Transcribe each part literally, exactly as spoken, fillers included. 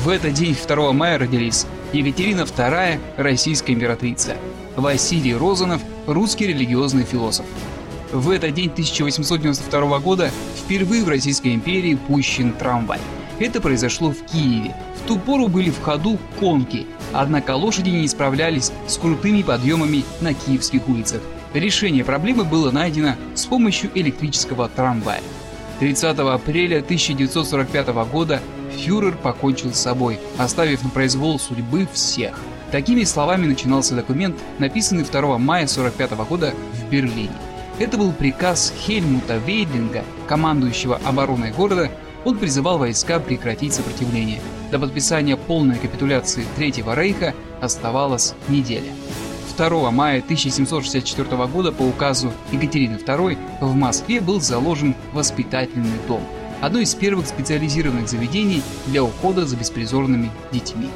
В этот день, второго мая, родились Екатерина вторая, российская императрица, Василий Розанов, русский религиозный философ. В этот день тысяча восемьсот девяносто второго года впервые в Российской империи пущен трамвай. Это произошло в Киеве. В ту пору были в ходу конки, однако лошади не справлялись с крутыми подъемами на киевских улицах. Решение проблемы было найдено с помощью электрического трамвая. тридцатого апреля тысяча девятьсот сорок пятого года фюрер покончил с собой, оставив на произвол судьбы всех. Такими словами начинался документ, написанный второго мая сорок пятого года в Берлине. Это был приказ Хельмута Вейдлинга, командующего обороной города. Он призывал войска прекратить сопротивление. До подписания полной капитуляции Третьего рейха оставалась неделя. второго мая тысяча семьсот шестьдесят четвёртого года по указу Екатерины второй в Москве был заложен воспитательный дом, одно из первых специализированных заведений для ухода за беспризорными детьми.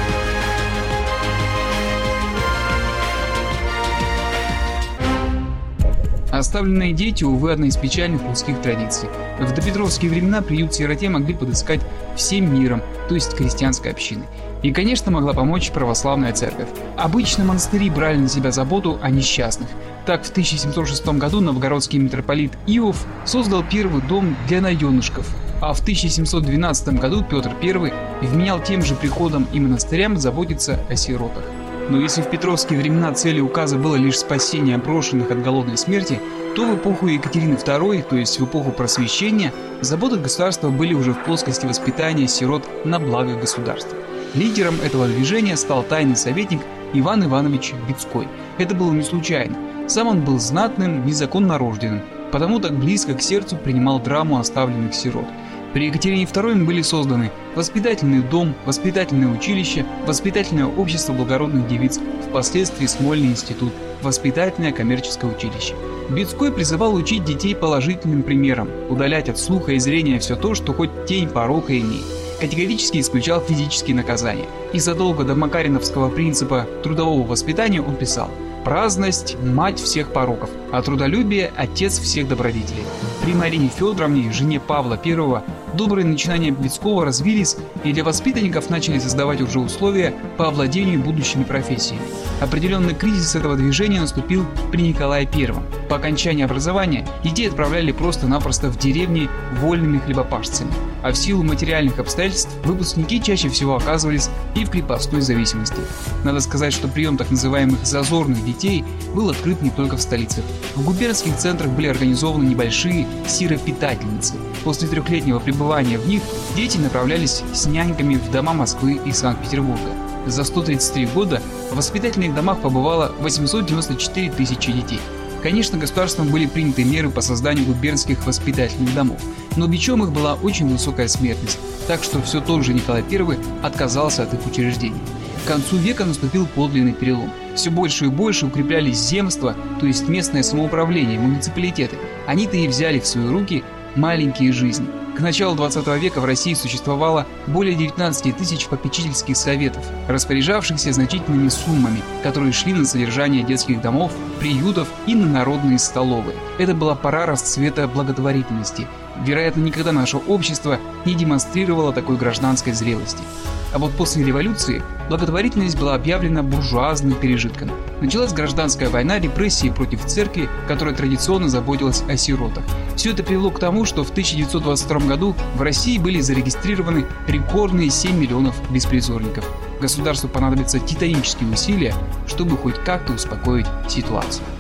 Оставленные дети, увы, одна из печальных русских традиций. В допетровские времена приют-сироте могли подыскать всем миром, то есть крестьянской общины. И, конечно, могла помочь православная церковь. Обычно монастыри брали на себя заботу о несчастных. Так, в тысяча семьсот шестом году новгородский митрополит Иов создал первый дом для наемнышков, а в тысяча семьсот двенадцатом году Петр Первый вменял тем же приходам и монастырям заботиться о сиротах. Но если в петровские времена целью указа было лишь спасение брошенных от голодной смерти, то в эпоху Екатерины второй, то есть в эпоху Просвещения, заботы государства были уже в плоскости воспитания сирот на благо государства. Лидером этого движения стал тайный советник Иван Иванович Бицкой. Это было не случайно. Сам он был знатным, незаконно рожденным, потому так близко к сердцу принимал драму оставленных сирот. При Екатерине второй были созданы воспитательный дом, воспитательное училище, воспитательное общество благородных девиц, впоследствии Смольный институт, воспитательное коммерческое училище. Бицкой призывал учить детей положительным примером, удалять от слуха и зрения все то, что хоть тень порока имеет. Категорически исключал физические наказания. И задолго до макариновского принципа трудового воспитания он писал: «Праздность – мать всех пороков, а трудолюбие – отец всех добродетелей». При Марине Федоровне, жене Павла Первого, добрые начинания Бицкого развились, и для воспитанников начали создавать уже условия по овладению будущими профессиями. Определенный кризис этого движения наступил при Николае Первом. По окончании образования детей отправляли просто-напросто в деревни вольными хлебопашцами, а в силу материальных обстоятельств выпускники чаще всего оказывались и в крепостной зависимости. Надо сказать, что прием так называемых «зазорных детей» был открыт не только в столице. В губернских центрах были организованы небольшие сиропитательницы. После трехлетнего пребывания в них дети направлялись с няньками в дома Москвы и Санкт-Петербурга. За сто тридцать три года в воспитательных домах побывало восемьсот девяносто четыре тысячи детей. Конечно, государством были приняты меры по созданию губернских воспитательных домов, но бичом их была очень высокая смертность, так что все тот же Николай Первый отказался от их учреждений. К концу века наступил подлинный перелом. Все больше и больше укреплялись земства, то есть местное самоуправление, муниципалитеты. Они-то и взяли в свои руки маленькие жизни. К началу двадцатого века в России существовало более девятнадцати тысяч попечительских советов, распоряжавшихся значительными суммами, которые шли на содержание детских домов, приютов и на народные столовые. Это была пора расцвета благотворительности. Вероятно, никогда наше общество не демонстрировало такой гражданской зрелости. А вот после революции благотворительность была объявлена буржуазным пережитком. Началась гражданская война, репрессии против церкви, которая традиционно заботилась о сиротах. Все это привело к тому, что в тысяча девятьсот двадцать втором году в России были зарегистрированы рекордные семь миллионов беспризорников. Государству понадобятся титанические усилия, чтобы хоть как-то успокоить ситуацию.